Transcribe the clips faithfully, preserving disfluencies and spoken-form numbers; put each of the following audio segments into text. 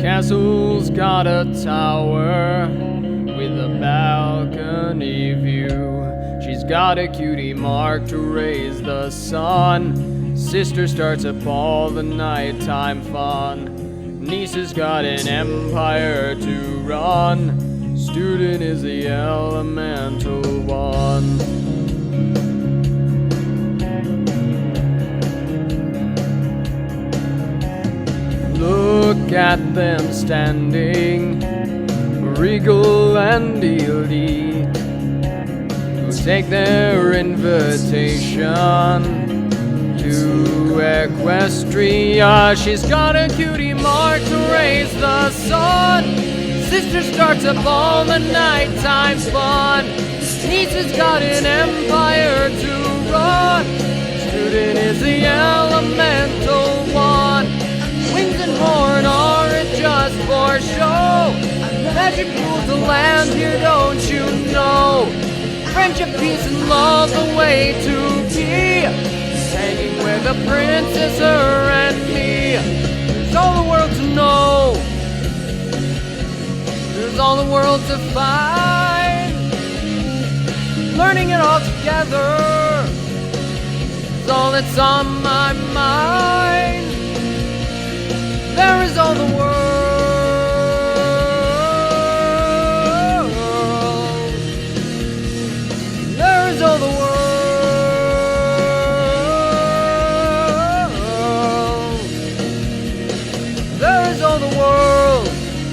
Castle's got a tower with a balcony view. She's got a cutie mark to raise the sun. Sister starts up all the nighttime fun. Niece has got an empire to run. Student is the elemental one. Look at them standing, regal and elite, who take their invitation to Equestria. She's got a cutie mark to raise the sun. Sister starts up all the nighttime fun. Niece has got an empire to run. Student is the elemental one. Wings and horn aren't just for show. Magic rules the land here, don't you know? Friendship, peace, and love, the way to be. Hanging with a princess, her and me. There's all the world to know. There's all the world to find. Learning it all together is all that's on my mind. There is all the world. There is all the world. There is all the world.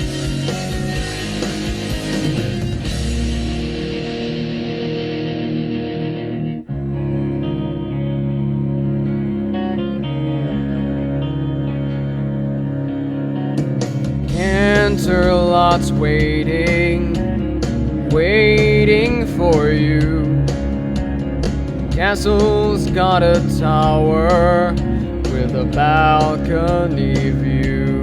Canterlot's waiting, waiting for you. Castle's got a tower with a balcony view.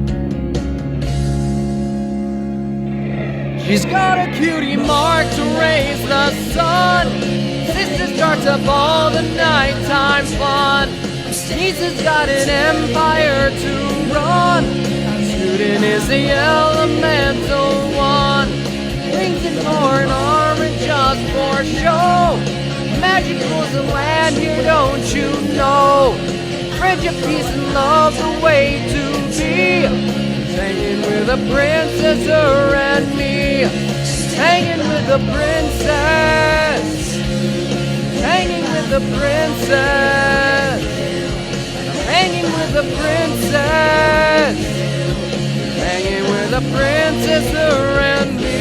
She's got a cutie mark to raise the sun. Sister starts up all the nighttime fun. Niece has got an empire to run. Student is the elemental one. Wings and horn aren't just for show. Magic rules the land here, don't you know? Friendship, peace, and love, the way to be. Hanging with a princess, her and me. Hanging with a princess. Hanging with a princess. Hanging with a princess. Hanging with a princess, her and me.